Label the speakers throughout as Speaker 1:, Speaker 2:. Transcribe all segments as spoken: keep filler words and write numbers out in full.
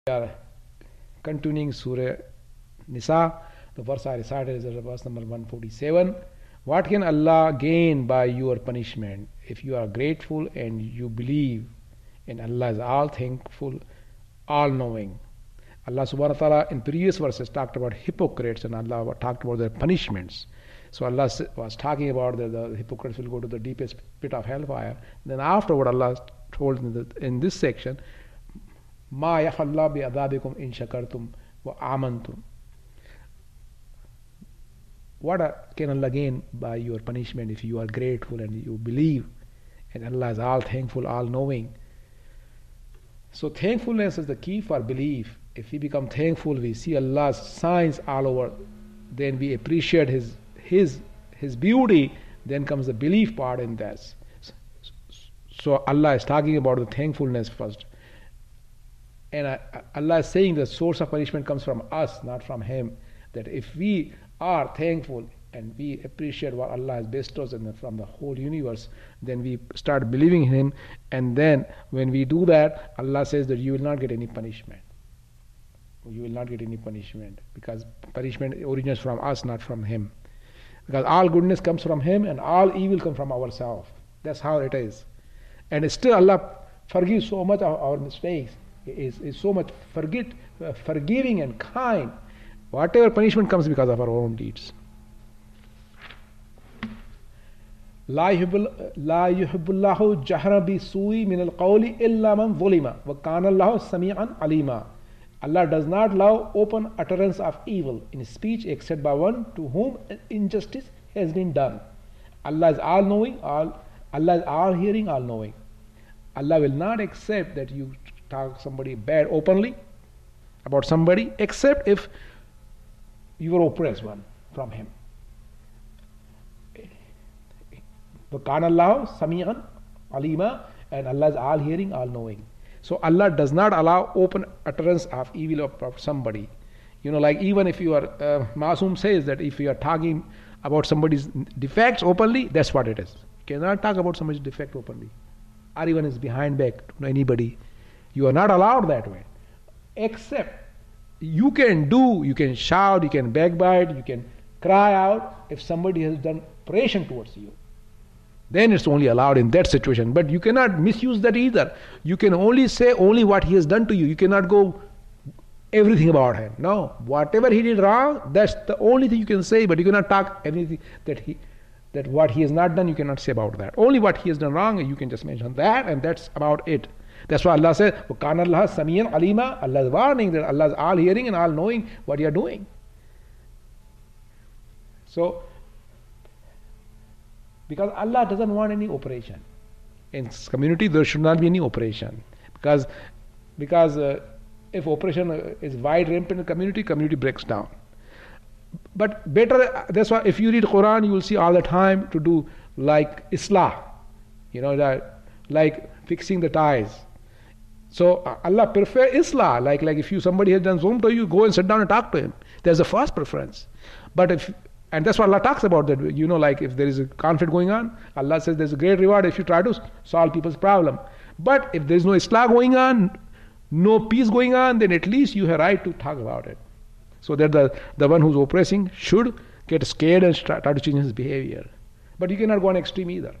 Speaker 1: We are continuing Surah Nisa. The verse I recited is verse number one forty-seven. What can Allah gain by your punishment? If you are grateful and you believe in Allah is all thankful, all knowing. Allah subhanahu wa ta'ala in previous verses talked about hypocrites and Allah talked about their punishments. So Allah was talking about that the hypocrites will go to the deepest pit of hellfire. Then afterward Allah told in, the, in this section, Ma yafallah bi adabikum in shakartum wa amantum. What can Allah gain by your punishment if you are grateful and you believe and Allah is all thankful, all knowing? So thankfulness is the key for belief. If we become thankful, we see Allah's signs all over, then we appreciate His His His beauty, then comes the belief part in this. So Allah is talking about the thankfulness first. And Allah is saying the source of punishment comes from us, not from Him. That if we are thankful and we appreciate what Allah has bestowed in the, from the whole universe, then we start believing in Him. And then when we do that, Allah says that you will not get any punishment. You will not get any punishment because punishment originates from us, not from Him. Because all goodness comes from Him and all evil comes from ourselves. That's how it is. And still Allah forgives so much of our mistakes. Is, is so much forget, uh, forgiving and kind. Whatever punishment comes because of our own deeds. لا يحب لا يحب الله جهر بالسوء من القول إلا من ظلم وكان الله سميعا عليما. Allah does not allow open utterance of evil in speech except by one to whom injustice has been done. Allah is all knowing, all Allah is all hearing, all knowing. Allah will not accept that you talk somebody bad openly about somebody except if you are oppressed one from him. وَكَانَ اللَّهُ سَمِيعًا عَلِيمًا, and Allah is all hearing, all knowing. So Allah does not allow open utterance of evil of somebody. You know, like even if you are, uh, Masoom says that if you are talking about somebody's defects openly, that's what it is. You cannot talk about somebody's defect openly. Or even is behind back to anybody. You are not allowed that way. Except you can do, you can shout, you can backbite, you can cry out if somebody has done oppression towards you. Then it's only allowed in that situation. But you cannot misuse that either. You can only say only what he has done to you. You cannot go everything about him. No. Whatever he did wrong, that's the only thing you can say, but you cannot talk anything that he that what he has not done, you cannot say about that. Only what he has done wrong, you can just mention that, and that's about it. That's why Allah says, وَكَانَ اللَّهَ سَمِيعًا عَلِيمًا. Allah is warning that Allah is all hearing and all knowing what you are doing. So, because Allah doesn't want any operation. In community, there should not be any operation. Because, because uh, if operation is wide rampant in the community, community breaks down. But better, that's why if you read Quran, you will see all the time to do like Islah. You know, that, like fixing the ties. So uh, Allah prefer Islah. Like, like if you somebody has done zulm to you, go and sit down and talk to him. There's a first preference. But if And that's what Allah talks about, that, you know, like if there is a conflict going on, Allah says there's a great reward if you try to solve people's problem. But if there's no Islah going on, no peace going on, then at least you have right to talk about it. So that the, the one who's oppressing should get scared and try, try to change his behavior. But you cannot go on extreme either.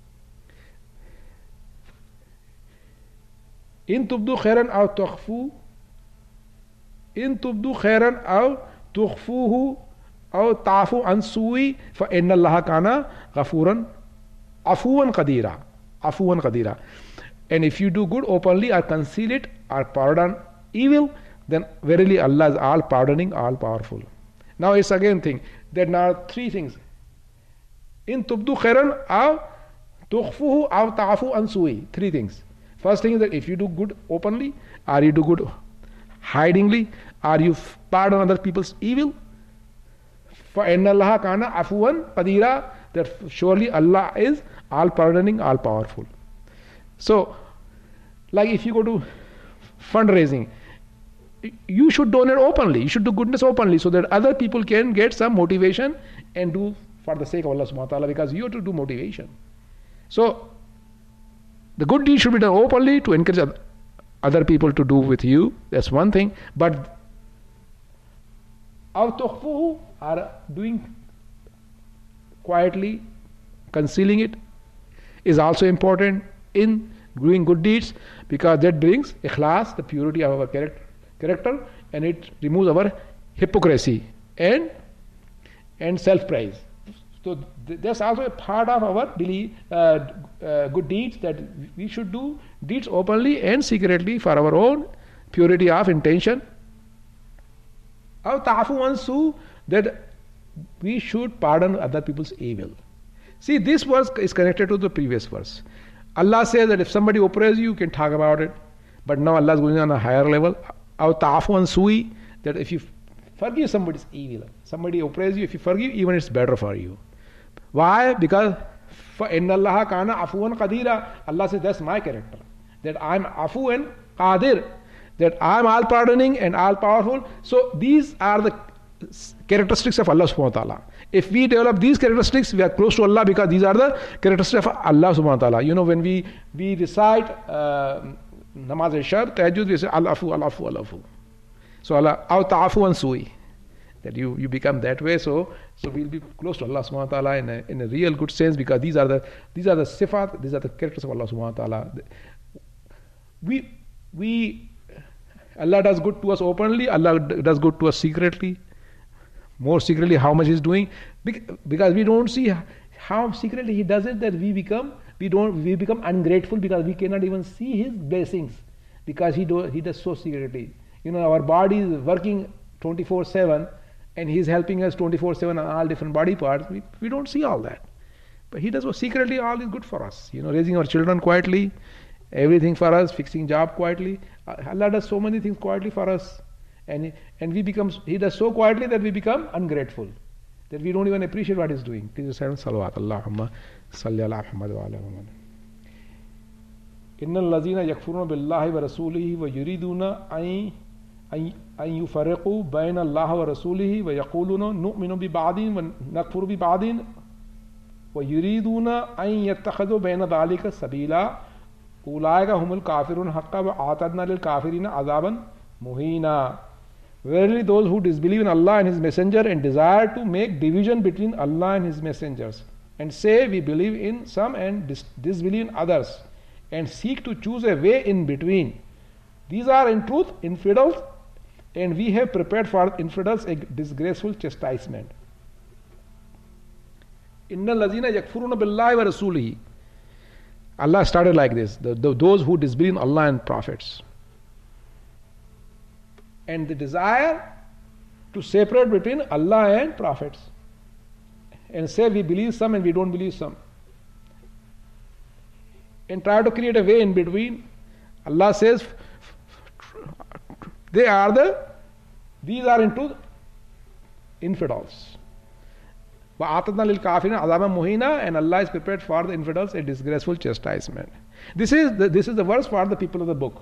Speaker 1: In tubdu khairan aw tukhfu in tubdu khairan aw tukhfuhu أو تعفو عن سوء فإن الله كان غفورا عفوا قديرا عفوا قديرا. And if you do good openly or conceal it or pardon evil, then verily Allah is all pardoning, all powerful. Now it's again thing that now three things. In tubdu khairan aw tukhfuhu aw ta'fu an su'i. Three things. First thing is that if you do good openly or you do good hidingly or you pardon other people's evil, فَإِنَّ اللَّهَ كَانَ عَفُوًا قَدِيرًا, that surely Allah is all pardoning, all powerful. So, like if you go to fundraising, you should donate openly, you should do goodness openly so that other people can get some motivation and do for the sake of Allah subhanahu wa ta'ala, because you have to do motivation. So, the good deed should be done openly to encourage other people to do with you. That's one thing. But أَوْ تُخْفُوهُ are doing quietly, concealing it is also important in doing good deeds, because that brings ikhlas, the purity of our character, character and it removes our hypocrisy and and self-praise. So th- that's also a part of our daily uh, uh, good deeds, that we should do deeds openly and secretly for our own purity of intention. أَوْ تَعْفُوا عَنْ سُوءٍ, that we should pardon other people's evil. See, this verse is connected to the previous verse. Allah says that if somebody oppresses you, you can talk about it. But now Allah is going on a higher level. أَوْ تَعْفُوا عَنْ سُوءٍ, that if you forgive somebody's evil, somebody oppresses you, if you forgive, even it's better for you. Why? Because فَإِنَّ اللَّهَ كَانَ عَفُوًا قَدِيرًا. Allah says that's my character, that I'm afu and qadir, that I'm all pardoning and all powerful. So these are the characteristics of Allah subhanahu wa ta'ala. If we develop these characteristics, we are close to Allah, because these are the characteristics of Allah subhanahu wa ta'ala. You know, when we, we recite uh, namaz al-shar, tahajjud, we say al-afu, al-afu, al-afu. So Allah, aw ta'afu an su'i, that you, you become that way. So so we'll be close to Allah subhanahu wa ta'ala in a, in a real good sense, because these are the these are the sifat, these are the characters of Allah subhanahu wa ta'ala. We we Allah does good to us openly, Allah does good to us secretly. More secretly, how much He's doing, because we don't see how secretly He does it, that we become we don't we become ungrateful, because we cannot even see His blessings, because He do He does so secretly. You know, our body is working twenty-four seven, and He's helping us twenty-four seven on all different body parts. We, we don't see all that, but He does so secretly. All is good for us. You know, raising our children quietly, everything for us, fixing job quietly. Allah does so many things quietly for us. And, and we become, He does so quietly that we become ungrateful, that we don't even appreciate what He's doing. Please say salawat. Allahumma salli ala Muhammad wa ala Muhammad. Inna allazina yakfuruna billahi wa rasulihi wa yuriduna ay ay yufarriqu bayna Allah wa rasulihi wa yaquluna nu'minu bi ba'din wa nakfuru bi ba'din wa yuriduna ay yattakhadhu bayna dhalika sabila ulaika humul kafirun haqqa wa a'tadna lil kafirina azaban muhina. Verily those who disbelieve in Allah and His Messenger and desire to make division between Allah and His messengers, and say we believe in some and dis- disbelieve in others, and seek to choose a way in between, these are in truth infidels, and we have prepared for infidels a disgraceful chastisement. Inna lazina yakfuruna billahi wa rasulihi. Allah started like this, the, the, those who disbelieve in Allah and prophets, and the desire to separate between Allah and prophets, and say we believe some and we don't believe some, and try to create a way in between. Allah says they are the these are into infidels. وَآتَدْنَا لِلْكَافِرِينَ عَذَابًا مُهِينًا, and Allah is prepared for the infidels a disgraceful chastisement. This is the, this is the verse for the people of the book.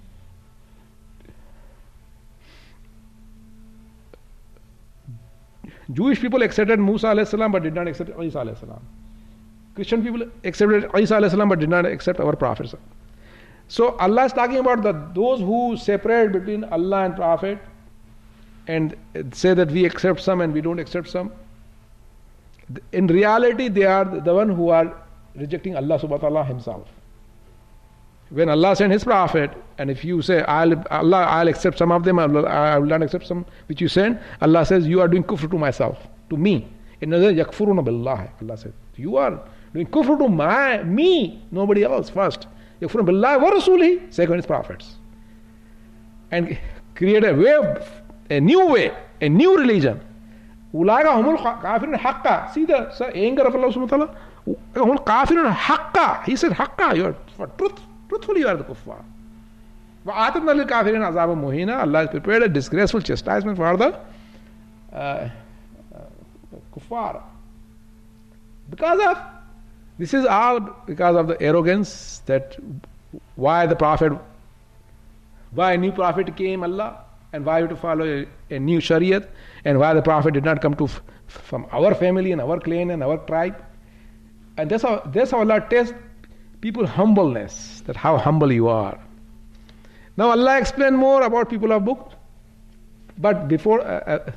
Speaker 1: Jewish people accepted Musa alayhi salam but did not accept Isa alayhi salam. Christian people accepted Isa alayhi salam but did not accept our prophets. So Allah is talking about the, those who separate between Allah and Prophet and say that we accept some and we don't accept some. In reality, they are the one who are rejecting Allah subhanahu wa ta'ala Himself. When Allah sent His Prophet, and if you say, I'll, Allah, I'll accept some of them, I'll, I will not accept some which you send, Allah says, you are doing kufr to myself, to me. In other words, yakfuruna billahi. Allah says, you are doing kufr to my, me, nobody else first. Yakfuruna billahi wa rasulihi, second His prophets. And create a way, of, a new way, a new religion. Ulaika humul kafirun haqqa. See the sir, anger of Allah subhanahu wa ta'ala? Humul kafirun haqqa. He said haqqa, you are for truth. Truthfully, you are the kuffar. وَآتَدْنَا لِلْكَافِرِينَ عَذَابًا مُهِينًا. Allah has prepared a disgraceful chastisement for the uh, uh, kuffar. Because of, this is all because of the arrogance that why the Prophet, why a new Prophet came, Allah, and why we to follow a, a new Shariat, and why the Prophet did not come to f- from our family and our clan and our tribe. And that's how, that's how Allah tests people humbleness, that how humble you are. Now Allah explained more about people of book, but before uh, uh,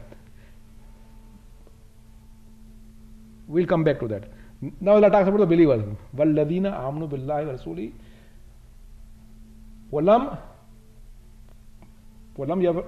Speaker 1: we'll come back to that. Now Allah talks about the believers. وَالَّذِينَ آمَنُوا بِاللَّهِ وَرَسُولِهِ وَلَمْ وَلَمْ يَفْرِقُوا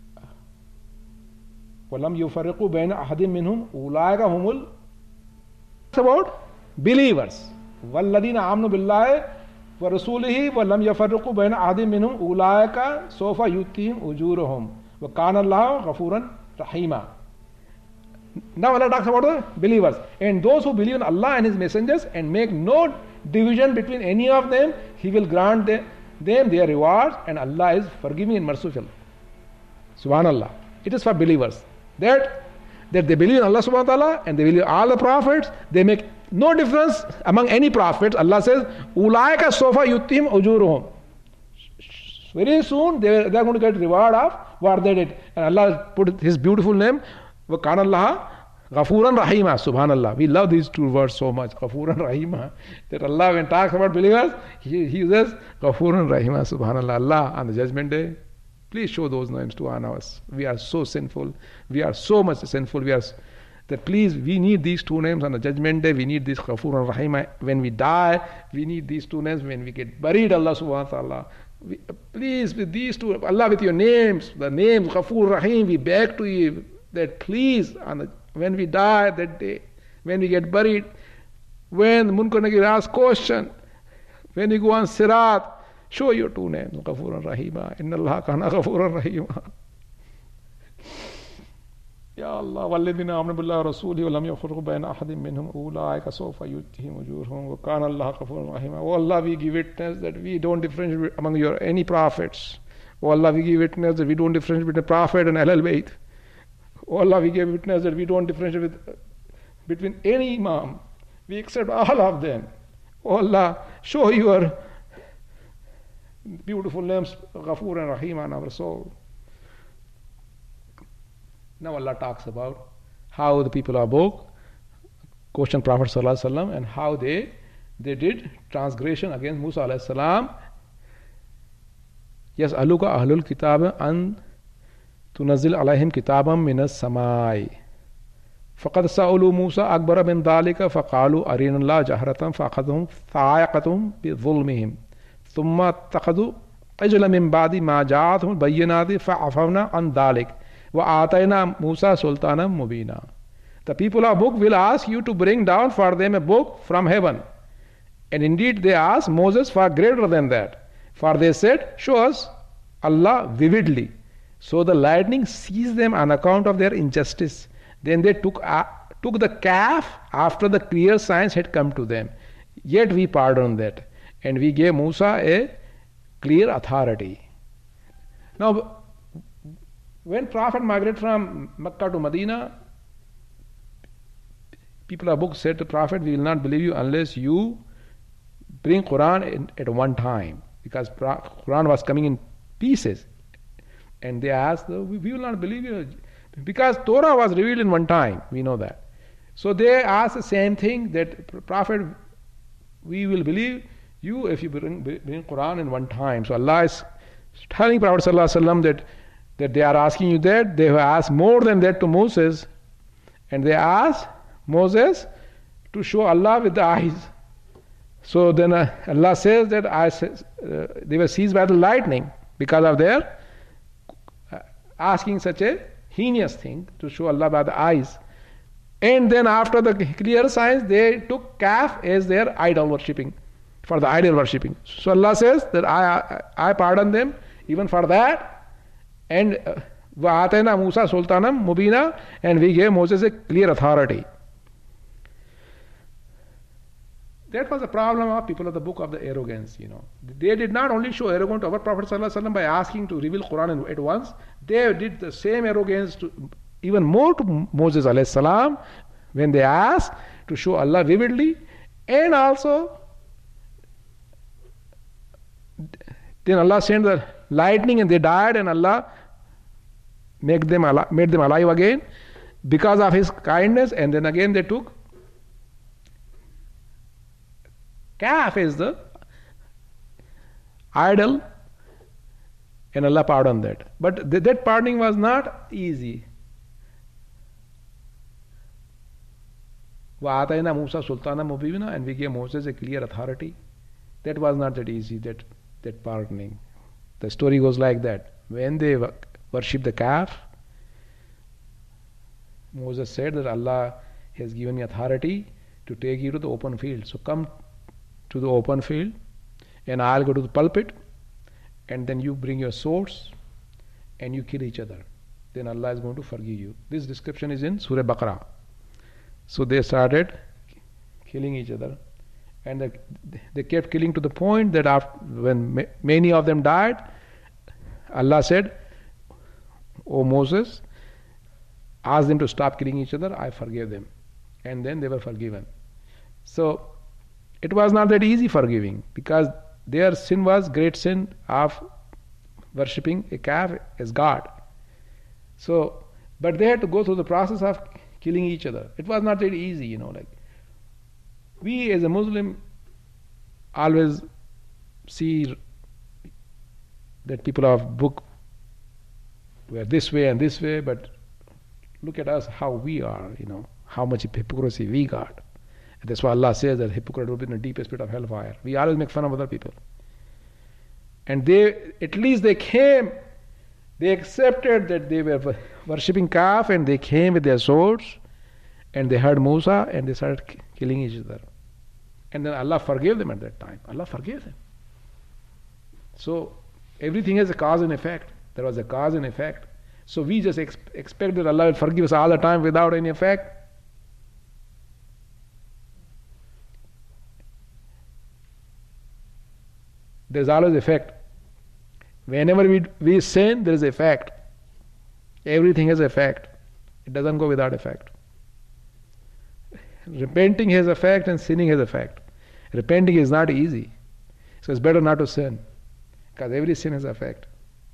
Speaker 1: وَلَمْ يُفَرِّقُوا بَيْنَ أَحَدٍ مِّنْهُمْ أُولَٰئِكَ هُمُ ال It's about believers. وَالَّذِينَ آمَنُوا بِاللَّهِ وَرَسُولِهِ وَلَمْ يُفَرِّقُوا بَيْنَ أَحَدٍ مِّنْهُمْ أُولَٰئِكَ سَوْفَ يُؤْتِيهِمْ أُجُورَهُم وَكَانَ اللَّهُ غَفُورًا رَحِيمًا. Now Allah talks about the believers, and those who believe in Allah and His messengers and make no division between any of them, He will grant them, them their rewards, and Allah is forgiving and merciful. Subhanallah. It is for believers. That, that they believe in Allah subhanahu wa ta'ala and they believe all the prophets, they make no difference among any prophets. Allah says, Ulaika sofa yutim ujuruhum. Very soon they, they are going to get reward of what they did. And Allah put His beautiful name, وَكَانَ اللَّهَ غَفُورًا رَحِيمًا. Subhanallah. We love these two words so much. غَفُورًا رَحِيمًا. That Allah, when talks about believers, He, he uses غَفُورًا رَحِيمًا. Subhanallah. Allah on the judgment day, please show those names to us. We are so sinful. We are so much sinful. We are that please, we need these two names on the judgment day. We need this Ghafur and Rahim. When we die, we need these two names. When we get buried, Allah subhanahu wa ta'ala, we, please, with these two, Allah, with your names, the names Ghafur, Rahim, we beg to you that please, on the, when we die that day, when we get buried, when Munkar Nakir asks question, when you go on Sirat, show your two names, Ghafur and Rahima. Inna Allah kana Ghafur and Rahima. Ya Allah, وَالَّذِينَ آمَنُوا بِاللَّهِ وَرَسُولِهِ وَلَمْ يُفَرِّقُوا بَيْنَ أَحَدٍ مِّنْهُمْ أُولَٰئِكَ سَوْفَ يُؤْتِيهِمْ أُجُورَهُم وَكَانَ اللَّهُ غَفُورًا رَحِيمًا. Oh Allah, we give witness that we don't differentiate among your any prophets. Oh Allah, we give witness that we don't differentiate between a prophet and Ahlul Bayt. Oh Allah, we give witness that we don't differentiate with, between any Imam. We accept all of them. Oh Allah, show your beautiful names, Ghafur and Rahim, on our soul. Now Allah talks about how the people of book questioned Prophet Sallallahu Alaihi Wasallam and how they they did transgression against Musa Alaihi Salam. Yes, aluka ahlul kitab an tunazzil alaihim kitaban minas samai. فقد سألوا موسى أكبر من ذلك فقالوا أرنا الله جهرة فأخذهم صاعقة بظلمهم ثم اتخذوا عجلا من بعد ما جاءتهم البينات فعفونا عن ذلك وآتينا موسى سلطانا مبينا. The people of book will ask you to bring down for them a book from heaven. And indeed they asked Moses for greater than that. For they said, show us Allah vividly. So the lightning seized them on account of their injustice. Then they took, uh, took the calf after the clear signs had come to them. Yet we pardoned that. And we gave Musa a clear authority. Now, when Prophet migrated from Mecca to Medina, people of book said to Prophet, we will not believe you unless you bring Quran in, at one time. Because Quran was coming in pieces. And they asked, we will not believe you. Because Torah was revealed in one time, we know that. So they asked the same thing, that Prophet, we will believe you if you bring, bring Quran in one time. So Allah is telling Prophet Sallallahu Alaihi Wasallam that, that they are asking you that. They have asked more than that to Moses. And they asked Moses to show Allah with the eyes. So then uh, Allah says that I, uh, they were seized by the lightning because of their uh, asking such a heinous thing to show Allah by the eyes. And then after the clear signs, they took calf as their idol worshipping, for the idol worshipping. So Allah says that I I pardon them even for that. And وَآتَيْنَا مُوسَى سُلْطَانًا مُبِينًا, and we gave Moses a clear authority. That was the problem of people of the book of the arrogance, you know. They did not only show arrogance to our Prophet ﷺ by asking to reveal Quran at once, they did the same arrogance to even more to Moses alayhi salam when they asked to show Allah vividly, and also then Allah sent the lightning and they died, and Allah made them alive, made them alive again because of His kindness, and then again they took calf is the idol And Allah pardoned that. But th- that pardoning was not easy. وَآتَيْنَا مُوسَى سُلْطَانًا مُبِينًا, and we gave Moses a clear authority. That was not that easy, that, that pardoning. The story goes like that. When they worshipped the calf, Moses said that Allah has given me authority to take you to the open field. So come to the open field and I'll go to the pulpit, and then you bring your swords and you kill each other. Then Allah is going to forgive you. This description is in Surah Baqarah. So they started killing each other, and they, they kept killing to the point that after, when ma- many of them died, Allah said, "O Moses, ask them to stop killing each other, I forgave them." And then they were forgiven. So it was not that easy forgiving, because their sin was great sin of worshipping a calf as God. So, but they had to go through the process of killing each other. It was not that easy, you know. Like we as a Muslim always see that people of book were this way and this way, but look at us, how we are, you know, how much hypocrisy we got. And that's why Allah says that hypocrite will be in the deepest pit of hellfire. We always make fun of other people. And they, at least they came, they accepted that they were worshipping calf, and they came with their swords, and they heard Musa, and they started killing each other. And then Allah forgave them at that time. Allah forgave them. So everything has a cause and effect. There was a cause and effect. So we just ex- expect that Allah will forgive us all the time without any effect. There is always effect. Whenever we, we sin, there is effect. Everything has effect. It doesn't go without effect. Repenting has effect and sinning has effect. Repenting is not easy. So it's better not to sin, because every sin has effect.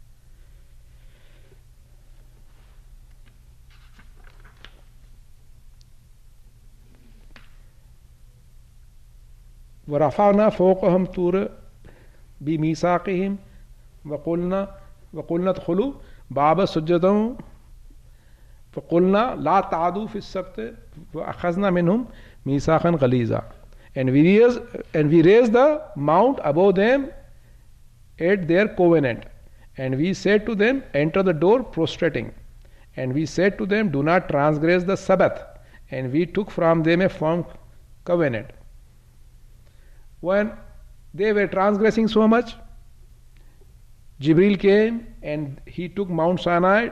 Speaker 1: وَرَفَعْنَا فَوْقَهُمْ طُورَ بِمِيثَاقِهِمْ وَقُلْنَا وَقُلْنَا ادْخُلُوا بَابَ سُجَّدًا فَقُلْنَا لَا تَعْدُوا فِي السَّبْتِ وَأَخَذْنَا مِنْهُمْ مِيثَاقًا غَلِيظًا. And we raised, and we raised the mount above them at their covenant. And we said to them, enter the door prostrating. And we said to them, do not transgress the Sabbath. And we took from them a firm covenant. When they were transgressing so much, Jibril came and he took Mount Sinai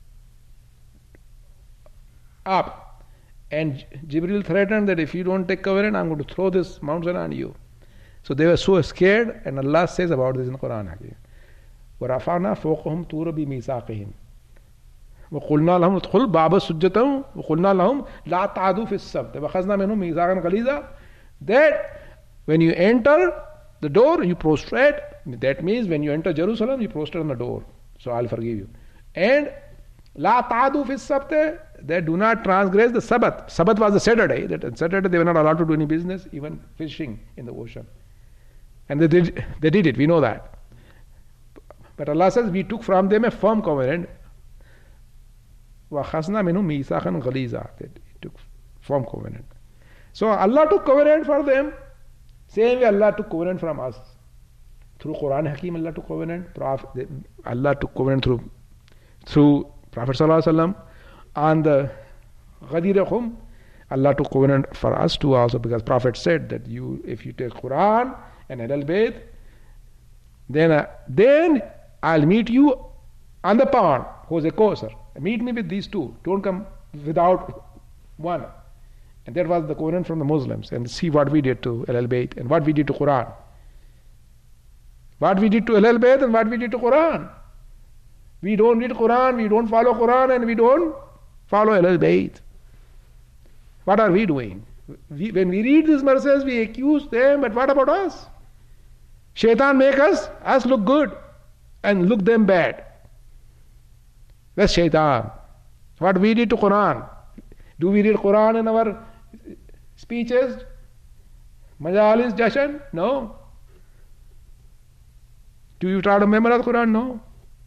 Speaker 1: up. And Jibril threatened that if you don't take covenant, I'm going to throw this Mount Sinai on you. So they were so scared, and Allah says about this in the Quran. وَرَفَعْنَا فَوْقَهُمْ طُورَ بِمِيثَاقِهِمْ وَقُلْنَا لَهُمْ ادْخُلُوا بَابَ سُجَّدًا وَقُلْنَا لَهُمْ لَا تَعْدُوا فِي السَّبْتِ وَأَخَذْنَا مِنْهُمْ مِيثَاقًا غَلِيظًا. That when you enter the door, you prostrate. That means when you enter Jerusalem, you prostrate on the door. So I'll forgive you. And La ta'adu fi sabte, they do not transgress the Sabbath. Sabbath was the Saturday. That on Saturday they were not allowed to do any business, even fishing in the ocean. And they did, they did it, we know that. But Allah says, we took from them a firm covenant. وَخَسْنَا مِنْهُمْ مِيثَاقًا غَلِيظًا. They took firm covenant. So Allah took covenant for them. Same way Allah took covenant from us. Through Quran Hakim, Allah took covenant. Allah took covenant through through Prophet Sallallahu Alaihi Wasallam. On the Ghadir Khum, Allah took covenant for us too also, because Prophet said that you, if you take Quran and Ahlul Bayt, then uh, then I'll meet you on the pond, who's a Kausar. Meet me with these two. Don't come without one. And that was the covenant from the Muslims. And see what we did to Ahlul Bayt and what we did to Quran. What we did to Ahlul Bayt and what we did to Quran. We don't read Quran, we don't follow Quran, and we don't follow Ahlul Bayt. What are we doing? We, when we read these verses, we accuse them, but what about us? Shaitan make us, us look good and look them bad. That's Shaitan. What we did to Quran. Do we read Quran in our speeches? Majalis, Jashan? No. Do you try to memorize Quran? No.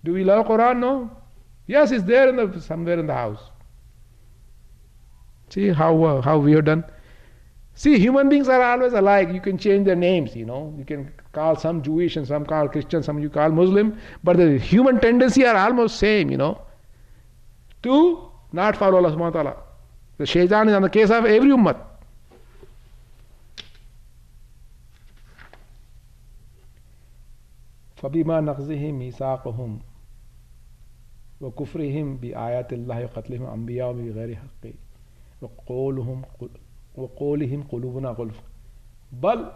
Speaker 1: Do we love Quran? No. Yes, it's there in the, somewhere in the house. See how uh, how we have done. See, human beings are always alike. You can change their names, you know. You can call some Jewish and some call Christian, some you call Muslim, but the human tendency are almost same, you know. To not follow Allah subhanahu wa ta'ala. The shaitan is on the case of every ummah. فَبِمَا نَقْزِهِمْ مِيثَاقَهُمْ وَكُفْرِهِمْ بِآيَاتِ اللَّهِ وَقَتْلِهِمْ أَنْبِيَاءَهُ بِغَيْرِ حَقٍّ وَقَوْلُهُمْ وَقَوْلِهِمْ قُلُوبُنَا غُلْفٌ بل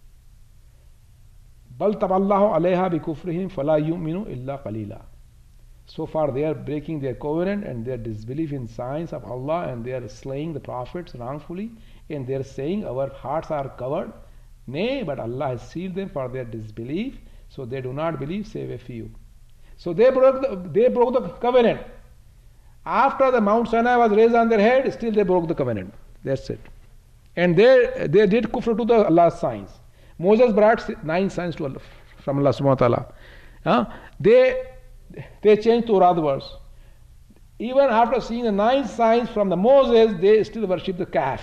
Speaker 1: بل طبع الله عليها بكفرهم فلا يؤمنوا إلا قليلا. So far they are breaking their covenant and their disbelief in signs of Allah, and they are slaying the prophets wrongfully, and they are saying our hearts are covered. Nay, but Allah has sealed them for their disbelief, so they do not believe save a few. So they broke the, they broke the covenant. After the Mount Sinai was raised on their head, still they broke the covenant. That's it. And they they did kufr to the Allah's signs. Moses brought nine signs to Allah, from Allah subhanahu wa ta'ala. Huh? They they changed to other words. Even after seeing the nine signs from the Moses, they still worship the calf.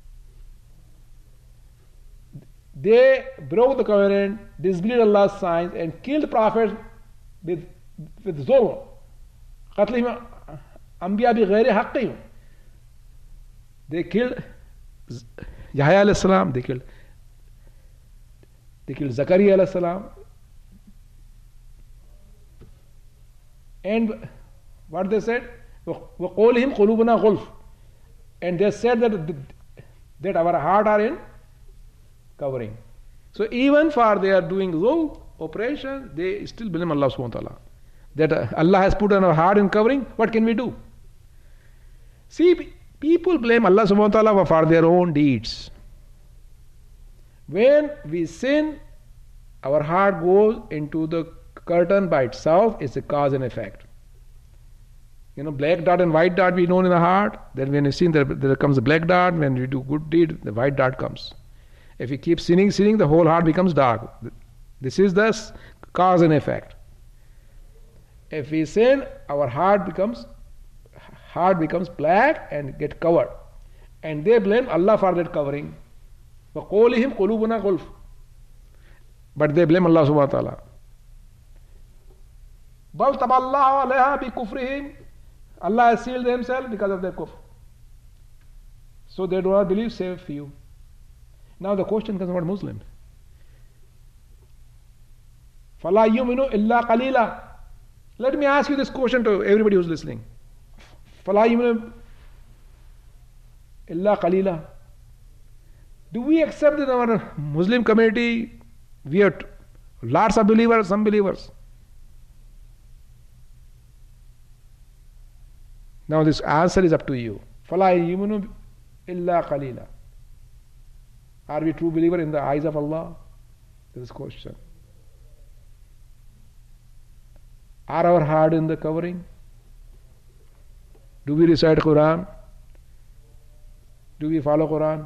Speaker 1: They broke the covenant, disbelieved Allah's signs, and killed prophets with with zulm. قتلهم أنبياء بغير حقهم. They killed Yahya alayhi salam, they killed they killed Zakaria alayhi salam. And what they said? وَقَوْلِهِمْ قُلُوبُنَا غُلْفٌ. And they said that that our heart are in covering. So even for they are doing zulm, operation, they still blame Allah subhanahu wa ta'ala. That uh, Allah has put on our heart in covering, what can we do? See, people blame Allah subhanahu wa ta'ala for their own deeds. When we sin, our heart goes into the curtain by itself. It's a cause and effect. You know, black dot and white dot we know in the heart. Then when you sin, there, there comes a black dot. When we do good deed, the white dot comes. If we keep sinning, sinning, the whole heart becomes dark. This is the cause and effect. If we sin, our heart becomes heart becomes black and get covered. And they blame Allah for that covering. وَقَوْلِهِمْ قُلُوبُنَا غُلْفٌ. But they blame Allah subhanahu wa ta'ala. بَلْ طَبَعَ اللَّهُ عَلَيْهَا بِكُفْرِهِمْ. Allah has sealed themselves because of their kufr. So they do not believe save few. Now the question comes about Muslims. فَلَا يُؤْمِنُوا إِلَّا قَلِيلًا. Let me ask you this question to everybody who's listening. فَلَا يُؤْمِنُوا إِلَّا قَلِيلًا. Do we accept that in our Muslim community we are lots of believers, some believers? Now this answer is up to you. فَلَا يُؤْمِنُوا إِلَّا قَلِيلًا. Are we true believer in the eyes of Allah? This is the question. Are our heart in the covering? Do we recite Quran? Do we follow Quran?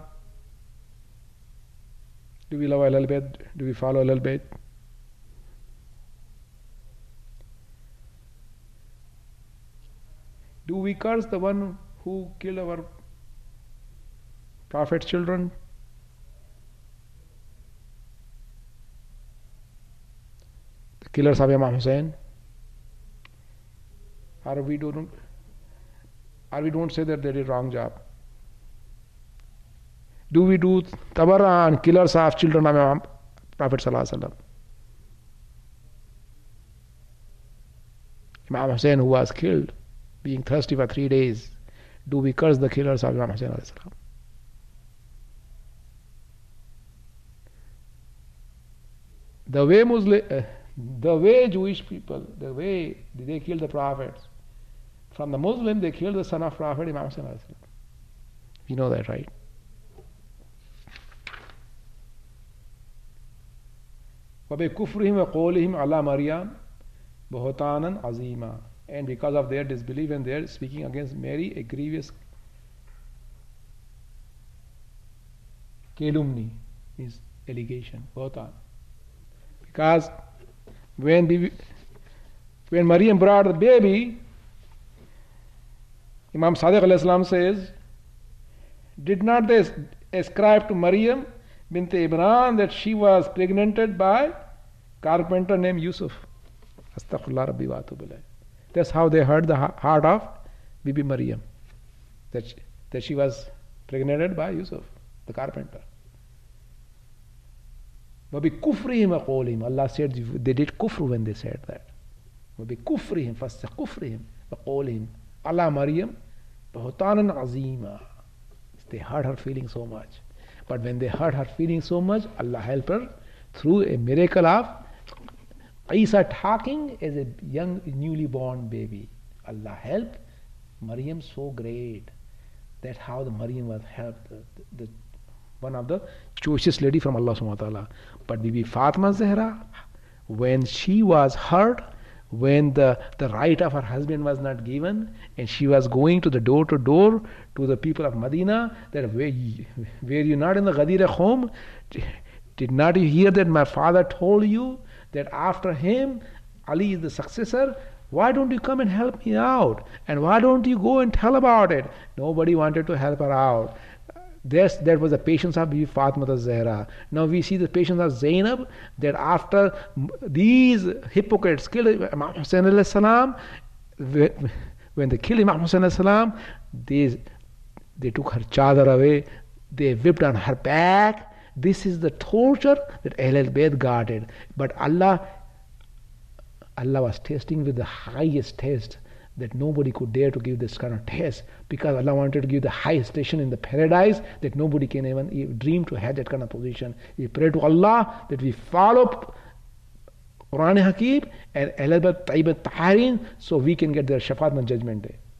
Speaker 1: Do we love Ahlul Bayt? Do we follow Ahlul Bayt? Do we curse the one who killed our Prophet's children? The killers of Imam Hussain? Or we don't, or we don't say that they did wrong job? Do we do tabara and killers of children of Imam Prophet Sallallahu Alaihi Wasallam? Imam Hussain, who was killed, being thirsty for three days, do we curse the killers of Imam Hussain Alayhi Salam? The way Muslim, uh, the way Jewish people, the way they killed the prophets, from the Muslim they killed the son of Prophet Imam Hussain Alayhi Salam. You know that, right? وَبِكُفْرِهِمْ وَقَوْلِهِمْ عَلَى مَرْيَمَ بُهْتَانًا عَظِيمًا. And because of their disbelief and their speaking against Mary, a grievous calumny is allegation, bhutan. Because when we When Maryam brought the baby, Imam Sadiq alayhi salam says, did not they ascribe to Maryam bint Imran that she was pregnanted by carpenter named Yusuf? Astaghfirullah Rabbi wa atubu ilayh. That's how they heard the heart of Bibi Maryam, that she, that she was pregnanted by Yusuf, the carpenter. وَبِكُفْرِهِمْ وَقَوْلِهِمْ. Allah said they did kufr when they said that. وَبِكُفْرِهِمْ فَاسْتَكُفْرِهِمْ وَقَوْلِهِمْ Allah Maryam بَهُتَانًا عَظِيمًا. They hurt her feeling so much. But when they hurt her feeling so much, Allah helped her through a miracle of Isa talking as a young newly born baby. Allah helped Maryam so great. That's how the Maryam was helped. The, the, one of the choicest lady from Allah subhanahu wa ta'ala. But Bibi Fatima Zahra, when she was hurt, when the, the right of her husband was not given, and she was going to the door to door to the people of Medina, that were you, were you not in the Ghadir home? Did not you hear that my father told you that after him Ali is the successor? Why don't you come and help me out? And why don't you go and tell about it? Nobody wanted to help her out. There's, that was the patience of Bibi Fatima Zahra. Now we see the patience of Zainab, that after these hypocrites killed Imam Hussain alayhi salam, when they killed Imam Hussain alayhi salam, they, they took her chadar away, they whipped on her back. This is the torture that Ahlul Bayt guarded. But Allah, Allah was tasting with the highest taste, that nobody could dare to give this kind of test, because Allah wanted to give the highest station in the paradise that nobody can even dream to have that kind of position. We pray to Allah that we follow Quran Hakim and Ahlul Bayt Tayyibin Tahirin, so we can get their shafaat on Judgment Day.